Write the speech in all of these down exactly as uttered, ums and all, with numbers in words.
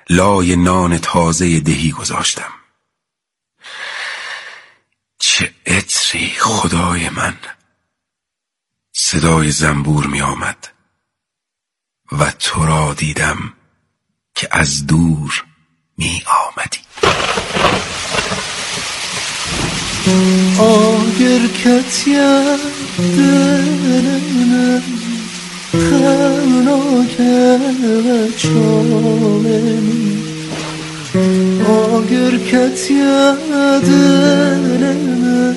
لای نان تازه دهی گذاشتم. چه عطری خدای من. صدای زنبور می آمد و تو را دیدم که از دور می آمدی. آگر کتیم دلم خناکه و چالمی آگر کتیم دلم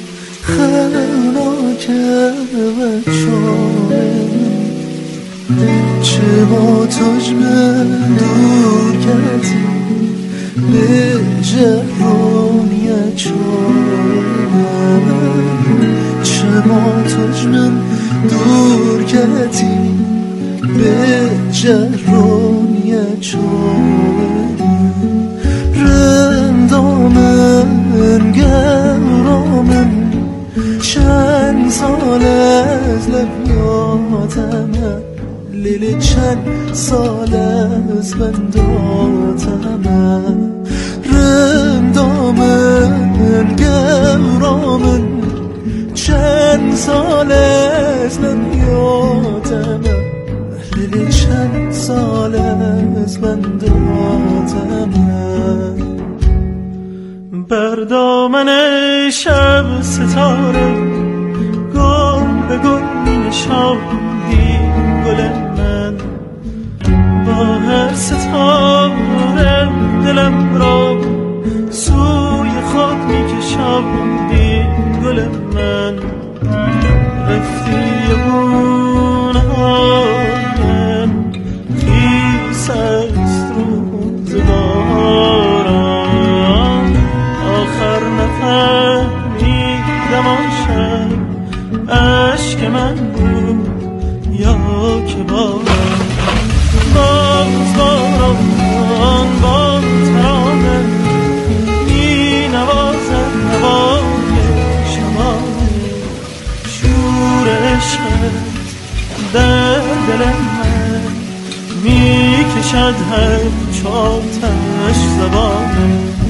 خناکه و چالمی چه با تجمه دور کتی به جرانیت شاید چه با تجمه دور کتی به جرانیت شاید رندامن گرامن چند سال از لبیاتمه لیلی چند سال از بنداتمه رندامن گرامن چند سال از لبیاتمه لیلی چند سال از بنداتمه بر دامن شب ستاره گل به گل می نشاندی گل من با هر ستاره دلم را سوی خود می کشاندی گل من رفتی بونهایم خیس است روزگارم آخر نفهمیدم آن شب عشق من بود یا که بارم باز باران باز ترانه می نوازد نوای شمانه شور عشقت در دل من می کشد هر چاتش زبانه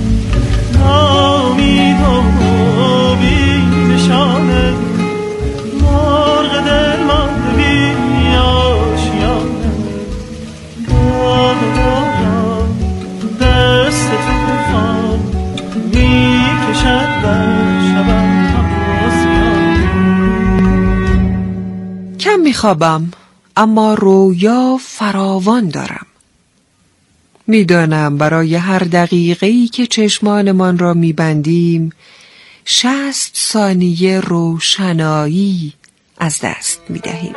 نامید و بی نشانه مرغ دل مانده بی آشیانه باد باران دست طوفان می کشد بر شبم تازیانه. کم می خوابم اما رویا فراوان دارم. میدانم برای هر دقیقه‌ای که چشمانمان را میبندیم شصت ثانیه روشنایی از دست میدهیم.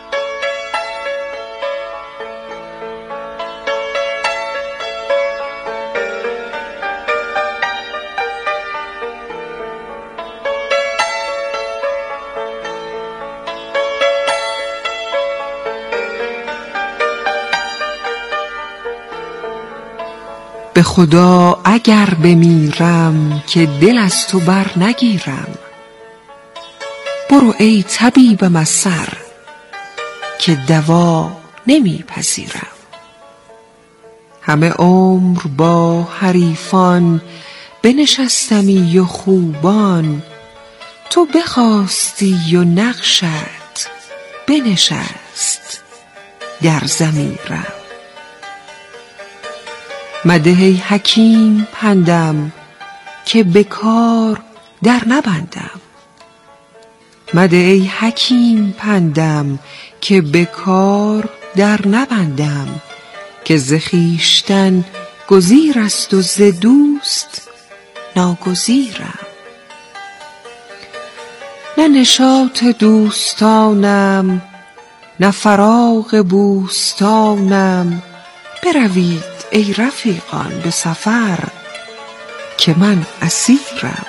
به خدا اگر بمیرم که دل از تو بر نگیرم برو ای طبیبم از سر که دوا نمی پذیرم. همه عمر با حریفان بنشستمی و خوبان تو بخواستی و نقشت بنشست در ضمیرم. مده ای حکیم پندم که بکار در نبندم مده ای حکیم پندم که بکار در نبندم که ز خویشتن گزیر است و ز دوست ناگزیرم. نه نشاط دوستانم نه فراغ بوستانم بروید ای رفیقان به سفر که من اسیرم.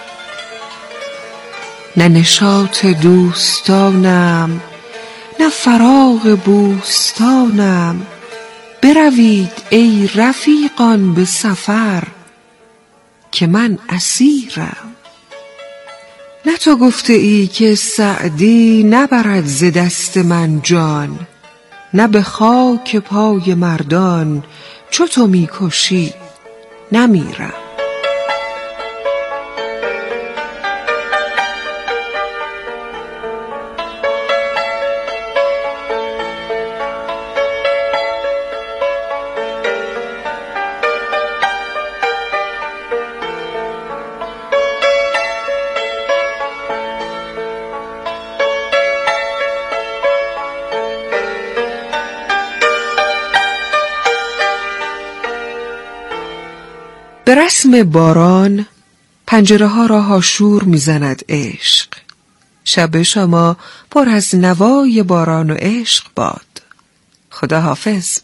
نه نشاط دوستانم نه فراغ بوستانم بروید ای رفیقان به سفر که من اسیرم. نه تو گفته ای که سعدی نبرد ز دست من جان نه به خاک پای مردان چو تو میکشی نمیرم. به رسم باران پنجره ها را هاشور میزند عشق. شب شما پر از نوای باران و عشق باد. خدا حافظ.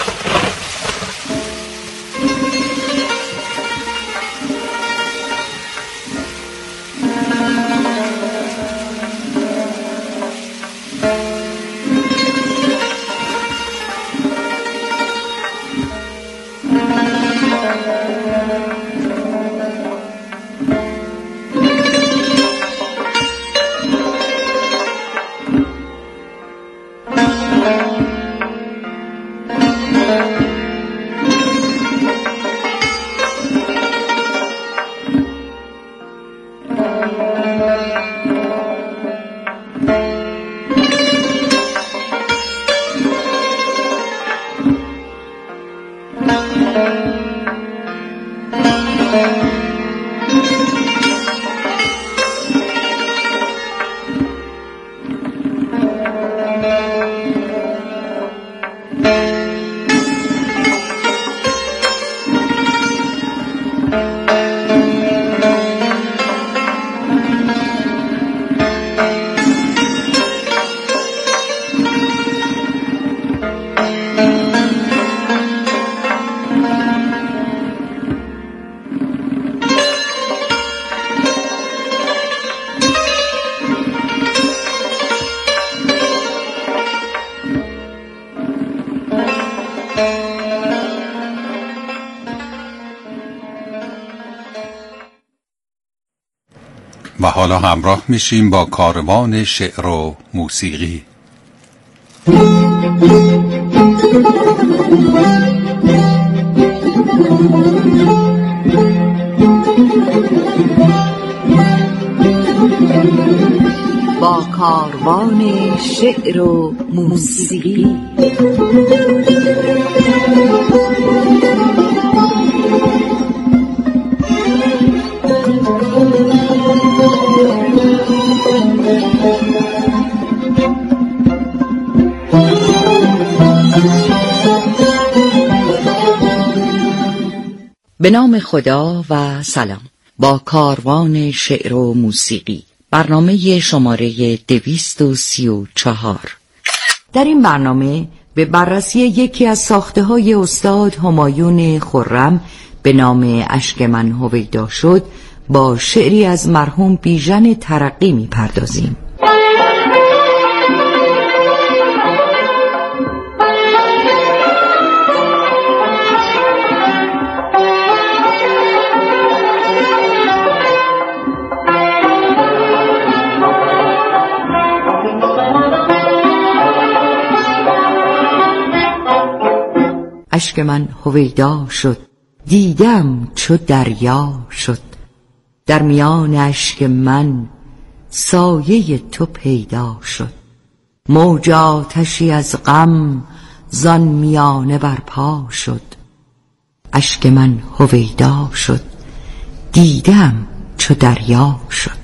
و حالا همراه میشیم با کاروان شعر و موسیقی. با کاروان شعر و موسیقی. به نام خدا و سلام. با کاروان شعر و موسیقی، برنامه شماره دویست و سی و چهار. در این برنامه به بررسی یکی از ساخته های استاد همایون خرم به نام اشک من هویدا شد با شعری از مرحوم بیژن ترقی می پردازیم. اشک من هویدا شد، دیدم چو دریا شد، در میان اشک من سایه تو پیدا شد، موج آتشی از غم زان میانه برپا شد، اشک من هویدا شد، دیدم چو دریا شد.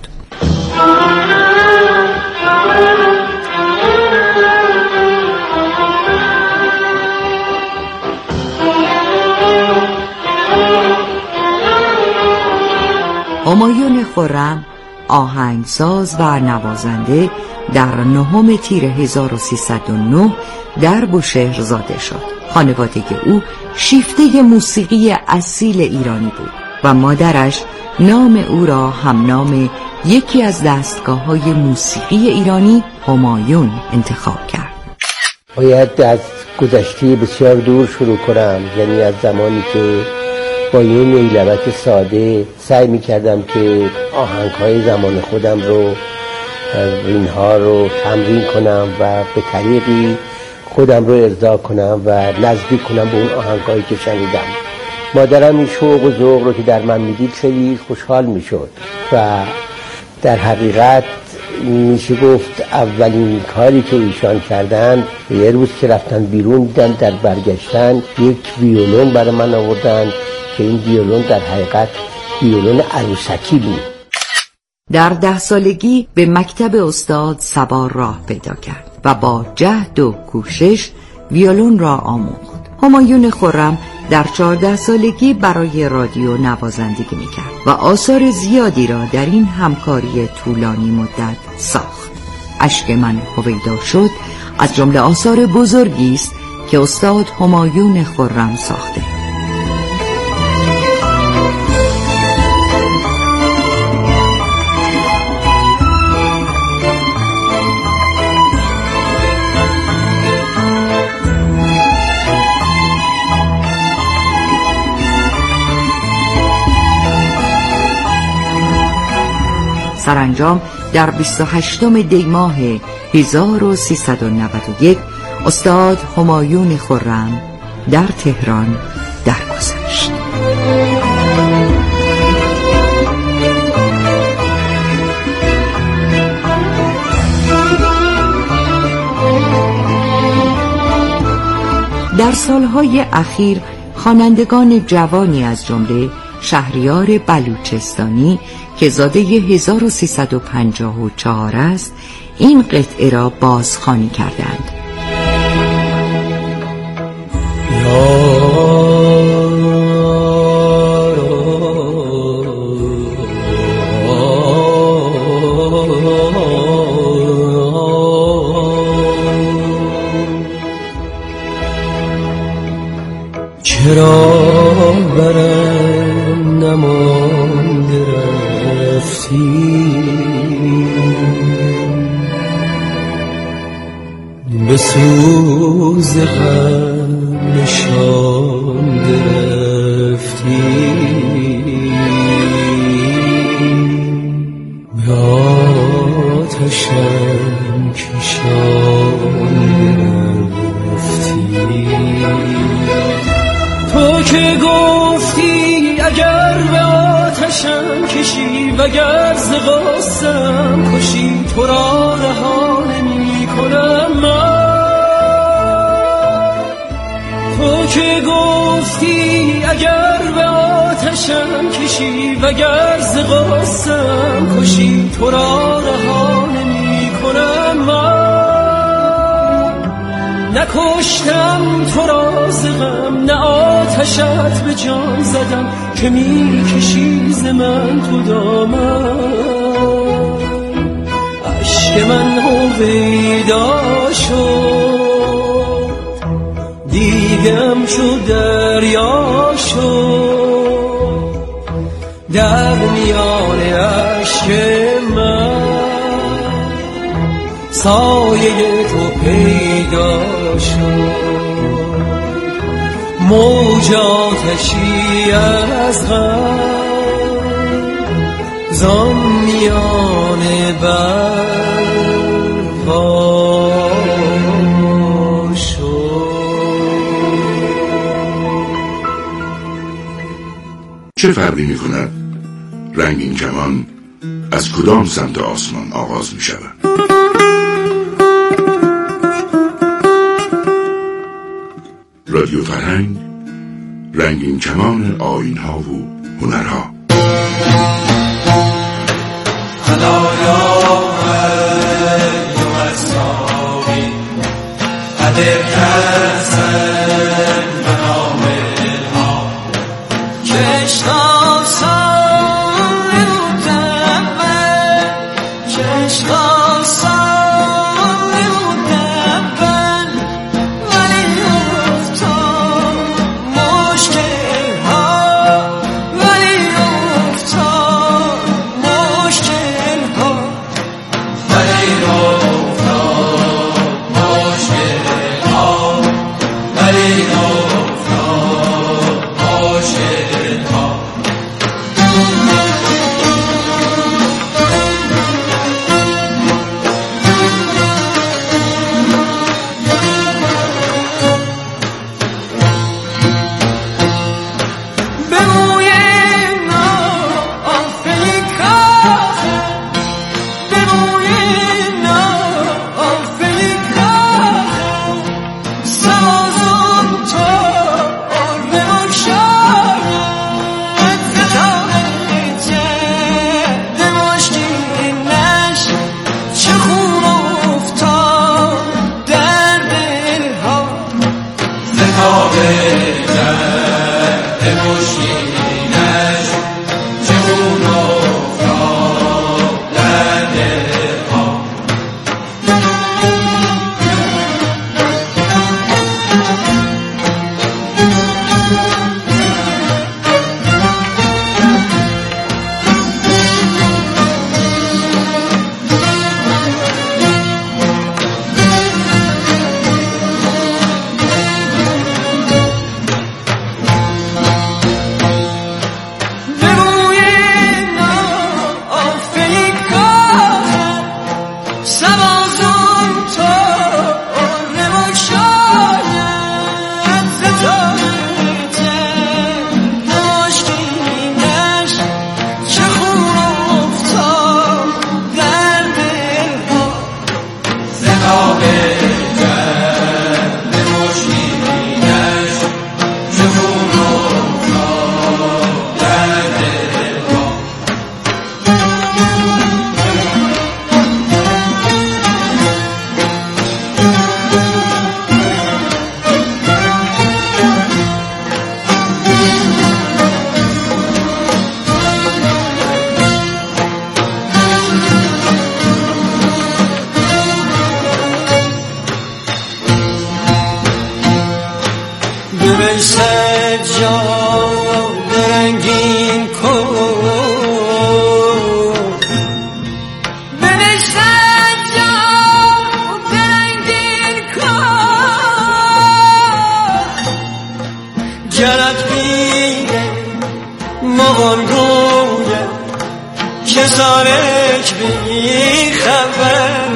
همایون خرم آهنگساز و نوازنده در نهم تیر هزار و سیصد و نه در بوشهر زاده شد. خانواده او شیفته موسیقی اصیل ایرانی بود و مادرش نام او را هم نام یکی از دستگاه‌های موسیقی ایرانی همایون انتخاب کرد. باید از گذشته بسیار دور شروع کنم، یعنی از زمانی که با یه نیلبک ساده سعی می کردم که آهنگ های زمان خودم رو، رینها رو تمرین کنم و به طریقی خودم رو ارضا کنم و نزدیک کنم به اون آهنگایی که شنیدم. مادرم این شوق و ذوق رو که در من میدید خیلی خوشحال میشد و در حقیقت میشه گفت اولین کاری که ایشان کردن یه روز که رفتن بیرون دیدن در برگشتن یک ویولون برای من آوردن که این ویولون در حقیقت ویولون عروسکی بود. در ده سالگی به مکتب استاد سوار راه پیدا کرد و با جهد و کوشش ویولون را آموخت. همایون خرم در چهارده سالگی برای رادیو نوازندگی میکرد و آثار زیادی را در این همکاری طولانی مدت ساخت. اشک من هویدا شد از جمله آثار بزرگی است که استاد همایون خرم ساخته. سرانجام در بیست و هشتم دی ماه هزار و سیصد و نود و یک استاد همایون خرم در تهران درگذشت. در سالهای اخیر خوانندگان جوانی از جمله شهریار بلوچستانی که زاده هزار و سیصد و پنجاه و چهار است این قطعه را بازخوانی کردند. چرا برم نمانده رفتی به سوز غم نشان گرفتی به آتشم کشان گرفتی تو که گفتی اگر به آتشم کشی وگر ز غصه‌ام کشی تو را رها نمی کنم من. تو که گفتی اگر به آتشم کشی وگر ز غصه‌ام کشی تو را رها نمی کنم من. نکشتم تو را ز غم نه آتشت به جان زدم که می کشی ز من تو دامن. اشک من هویدا شد دیگم چو دریا شد در میان اشک من سایه تو پیدا شد. موج آتشی از غم زان میان برها شد. چه فرقی می کند رنگین کمان از کدام سمت آسمان آغاز می شود؟ رادیو فرهنگ، رنگین کمان آیین‌ها و هنرها. خدایا ایوم الصابی قدر کردن منام الها چشم سال بودم من چشم سال بودم من ولی افتاد مشکل ها ولی افتاد مشکل ها ولی افتاد مشکل ها ولی ای سجاد رنگین کن، بنش سجاد رنگین کن، جرت بیره مغان گویه که سالک بی خبر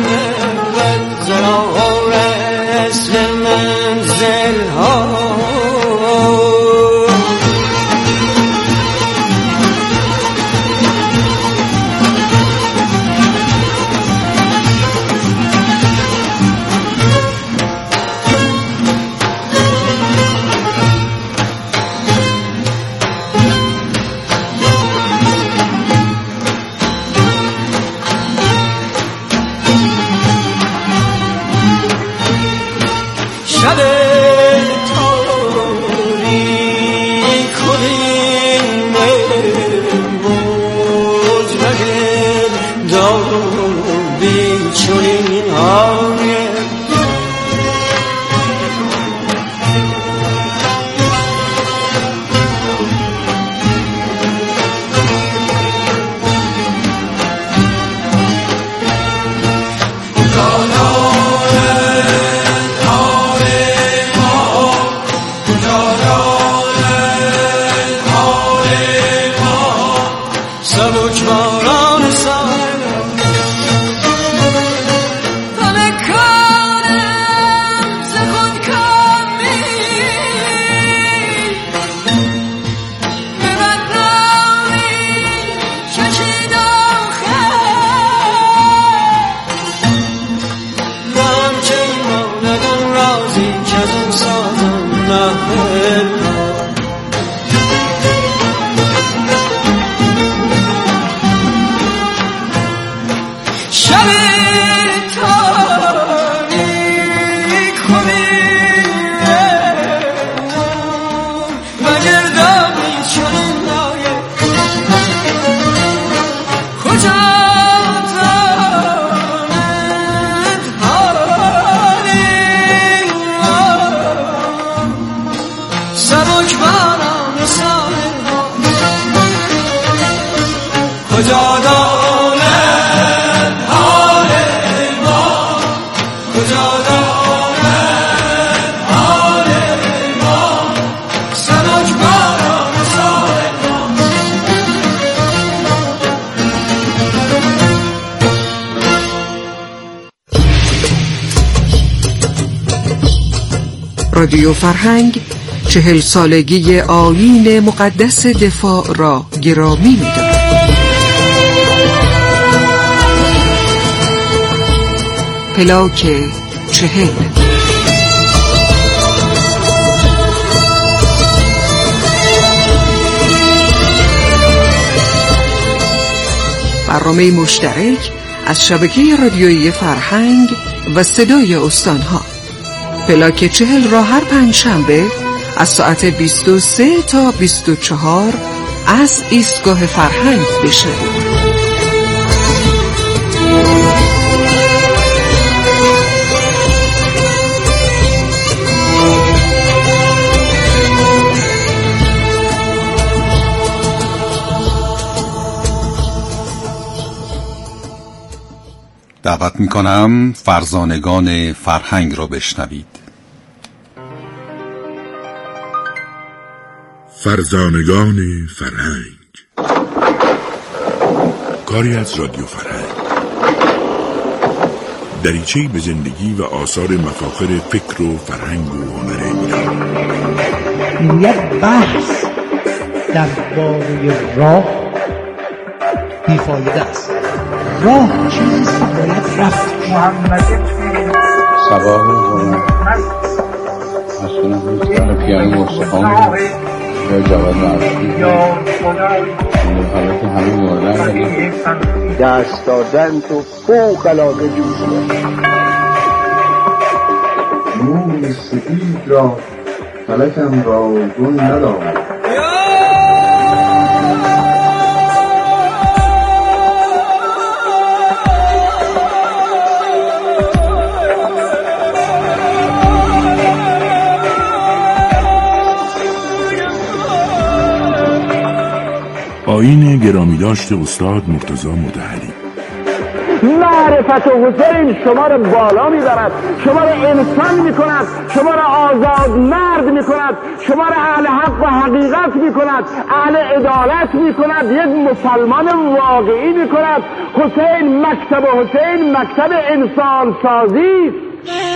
زرار اسم منزل ها شب تاریک کنیم مجرد داری چنین آیم سبکباران ساحل همه کارم ز خود کامی به بدنامی کشید آخر من که ایماندم رازی که از اون سازم محل شب تاریک کنیم و گردابی چنین لایه کجا داند حالیم سبکباران ساحل ها کجا داند رادیو فرهنگ چهل سالگی آیین مقدس دفاع را گرامی می‌دارد. پلاک چهل برنامه مشترک از شبکه رادیویی فرهنگ و صدای استانها. پلاک چهل را هر پنج شنبه از ساعت بیست و سه تا بیست و چهار از ایستگاه فرهنگ بشنوید. دعوت میکنم فرزانگان فرهنگ را بشنوید. فرزانگان فرهنگ، کاری از رادیو فرهنگ، دریچه‌ای به زندگی و آثار مفاخر فکر و فرهنگ و هنر ایران. یک بحث درباره راه بیفایده است. راه چیزی که باید رفت. محمد سباه و مثلا مثلا پیانو مستخان یا جواد معروفی حالت همه موردن دست دادن تو فوق العاده جوشیه. نور سپید را فلکم را گون ندارد. آیین گرامی داشت استاد مرتضی مطهری. معرفت حسین شما را بالا میبرد، شما را انسان میکند، شما را آزاد مرد میکند، شما را اهل حق و حقیقت میکند، اهل عدالت میکند، یک مسلمان واقعی میکند. حسین مکتب حسین مکتب انسان سازی است.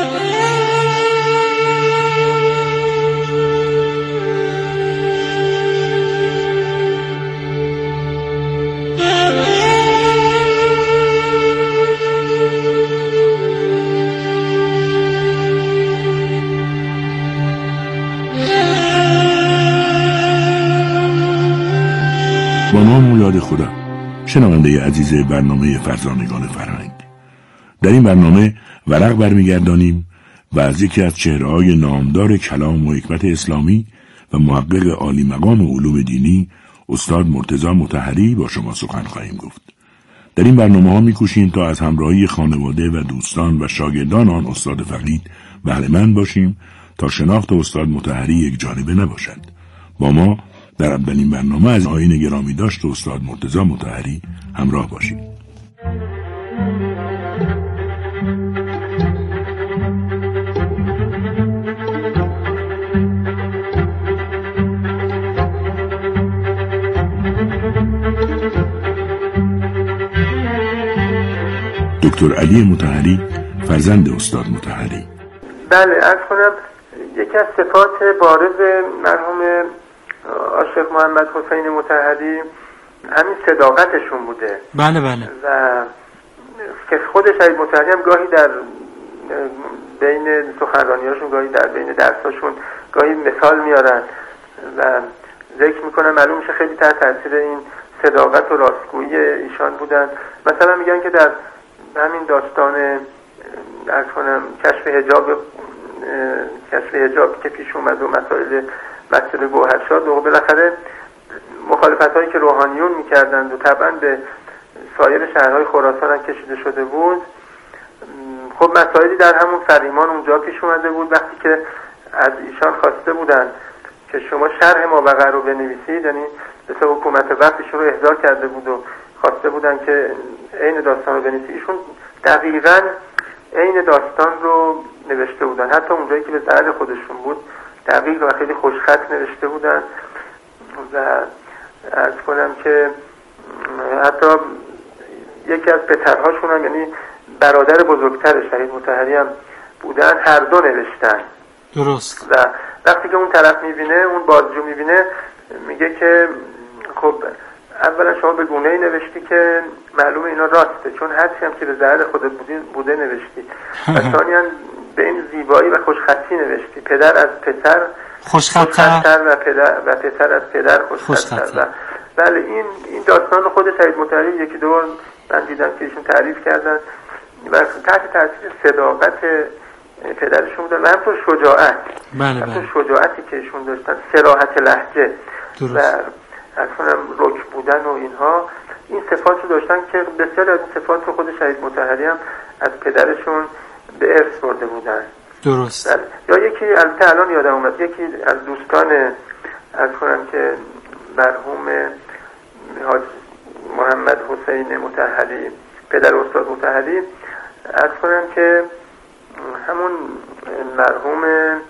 با نام و یاد خدا، شنونده عزیز برنامه فرزانگان فرهنگ، در این برنامه ورق برمیگردانیم و از یکی از چهره‌های نامدار کلام و حکمت اسلامی و محقق عالی مقام علوم دینی استاد مرتضی مطهری با شما سخن خواهیم گفت. در این برنامه ها می‌کوشیم تا از همراهی خانواده و دوستان و شاگردان آن استاد فقید بهره‌مند باشیم تا شناخت استاد مطهری یک جانبه نباشد. با ما در اولین برنامه از آیین گرامی داشت استاد مرتضی مطهری همراه باشید. دکتر علی مطهری فرزند استاد مطهری. بله، عرض کنم یکی از صفات بارز مرحوم عاشق محمد حسین مطهری همین صداقتشون بوده. بله بله. و که خود شهید مطهری هم گاهی در بین سخنرانیاشون، گاهی در بین درساشون گاهی مثال میارن و ذکر میکنن، معلوم میشه خیلی تحت تاثیر این صداقت و راستگویی ایشان بودن. مثلا میگن که در همین داستان عرض کنم کشف حجاب کشف حجاب که پیش اومد و مسائل مسئله گوهرشاد و بالاخره مخالفت‌هایی که روحانیون می‌کردند و طبعاً به سایر شهرهای خراسان هم کشیده شده بود. خب مسائلی در همون فریمان اونجا پیش اومده بود وقتی که از ایشان خواسته بودند که شما شرح مابقر رو بنویسید، یعنی مثل حکومت وقت ایشون رو احضار کرده بود و خواسته بودند که عین داستان رو بنویسید. ایشون دقیقاً عین داستان رو نوشته بودن، حتی اونجایی که به ضرر خودشون بود دقیق و خیلی خوشخط نوشته بودن. و عرض کنم که حتی یکی از پسرهاشون هم، یعنی برادر بزرگتر شهید مطهری هم بودن، هر دو نوشتن. درست. و وقتی که اون طرف میبینه، اون بازجو میبینه، میگه که خب اولا شما به گونه‌ای نوشتی که معلومه اینا راسته، چون هرچی هم که به ضرر خودت بوده نوشتی. و ثانیاً به این زیبایی و خوشخطی نوشتی، پدر از پسر خوشخط‌تر و پدر و پسر از پدر خوشخط‌تر. بله، این این داستان خود شهید مطهری یکی دو بار من دیدم که ایشون تعریف کردن و تحت تاثیر صداقت پدرشون بودن و همطور شجاعت بله همطور بله. شجاعتی که ایشون داشتن، صراحت لهجه و اصلا رک بودن و اینها، این صفات رو داشتن که بسیار از این صفات رو خود شهید مطهری هم از پدرشون به ارث برده بودن. درست. بله. یا یکی البته الان یادم اومد، یکی از دوستان از کنم که مرحوم حاج محمد حسین مطهری، پدر استاد مطهری، از کنم که همون مرحوم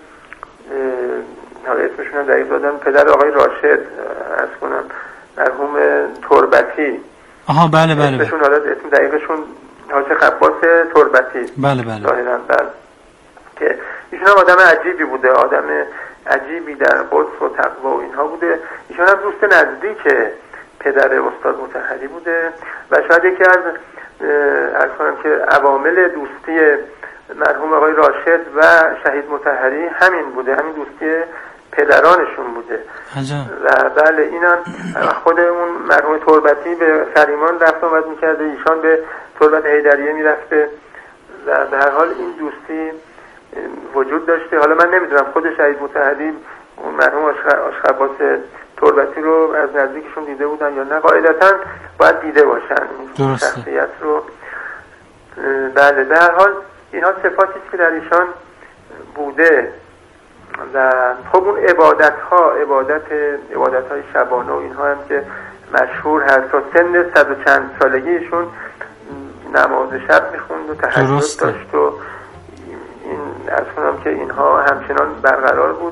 حالا اسمشون هم دقیق دادم، پدر آقای راشد، از کنم مرحوم تربتی. آها بله بله. اسمشون حالا اسم دقیقشون حاج قباس تربتی. بله بله. ظاهراً بله. که ایشون هم آدم عجیبی بوده، آدم عجیبی در قدس و تقوا و اینها بوده. ایشون هم دوست نزدیک پدر استاد مطهری بوده و شاید یکی از از کنم که عوامل دوستی مرحوم آقای راشد و شهید مطهری همین بوده، همین دوستی پدرانشون بوده. عجب. و بله اینان خود اون مرحوم تربتی به فریمان رفت آمد میکرده، ایشان به تربت حیدریه میرفته و به هر حال این دوستی وجود داشته. حالا من نمیدونم خود شهید مطهری اون مرحوم آشخباس تربتی رو از نزدیکشون دیده بودن یا نه، قاعدتاً باید دیده باشن این شخصیت رو. بله به هر حال اینها صفاتی که در ایشان بوده و خب اون عبادت ها، عبادت عبادت های شبانه و اینها هم که مشهور هست، تا سن صد و چند سالگیشون نماز شب میخوند و تهجد داشت و این از کنم که اینها همچنان برقرار بود.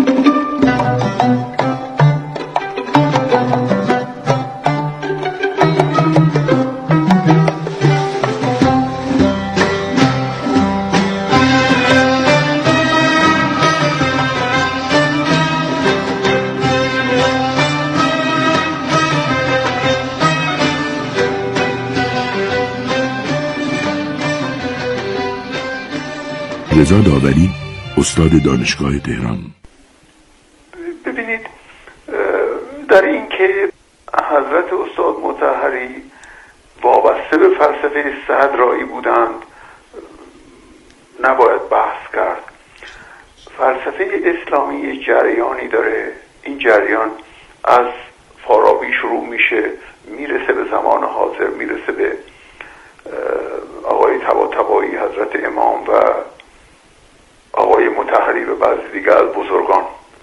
رضا داوری، استاد دانشگاه تهران. ببینید در این که حضرت استاد مطهری وابسته به فلسفه صدرایی بودند نباید بحث کرد. فلسفه اسلامی یک جریانی داره، این جریان از فارابی شروع میشه، میرسه به زمان حاضر، میرسه به آقای طباطبایی، حضرت امام و آقای مطهری و بعضی دیگر از بزرگان.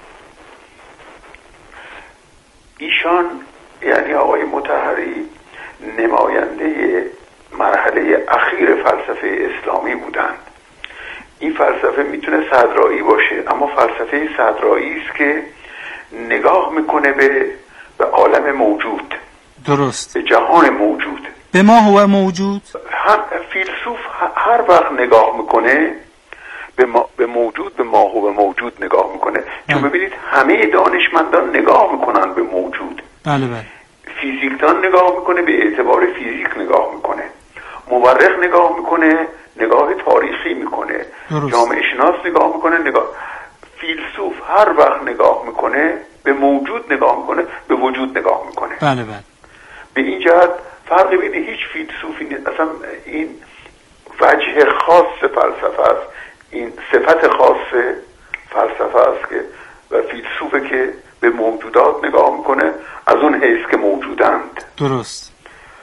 ایشان یعنی آقای مطهری نماینده مرحله اخیر فلسفه اسلامی بودند. این فلسفه میتونه صدرایی باشه، اما فلسفه صدرایی است که نگاه میکنه به به عالم موجود، درست، به جهان موجود، به ما هو موجود. هم فیلسوف هر وقت نگاه میکنه به, ما، به موجود، به ما هو موجود نگاه میکنه. چون ببینید همه دانشمندان نگاه میکنن به موجود. بله بله. فیزیکدان نگاه میکنه به اعتبار فیزیک نگاه میکنه، مورخ نگاه میکنه نگاه تاریخی میکنه، جامعه شناس نگاه میکنه نگاه. فیلسوف هر وقت نگاه میکنه به موجود نگاه میکنه، به وجود نگاه میکنه. بله بله. به این جهت فرقی بین هیچ فیلسوفی نیست. اصلا این وجه خاص فلسفه است، این صفت خاص فلسفه است که و فیلسوفه که به موجودات نگاه میکنه از اون حیث که موجودند. درست.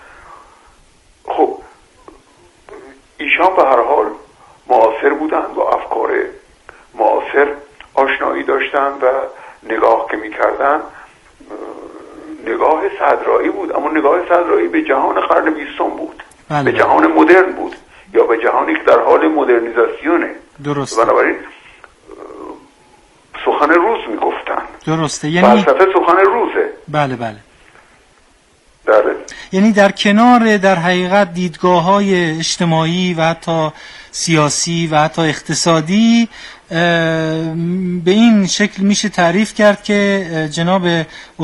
خب ایشان به هر حال معاصر بودند، با افکار معاصر آشنایی داشتند و نگاه که میکردن نگاه صدرایی بود، اما نگاه صدرایی به جهان قرن بیستم بود. بله به جهان مدرن بود یا به جهانی که در حال مدرنیزاسیونه. درسته. بنابراین سخن روز میگفتن. درسته. یعنی فلسفه سخن روزه. بله بله. بله. یعنی در کنار در حقیقت دیدگاه‌های اجتماعی و حتی سیاسی و حتی اقتصادی به این شکل میشه تعریف کرد که جناب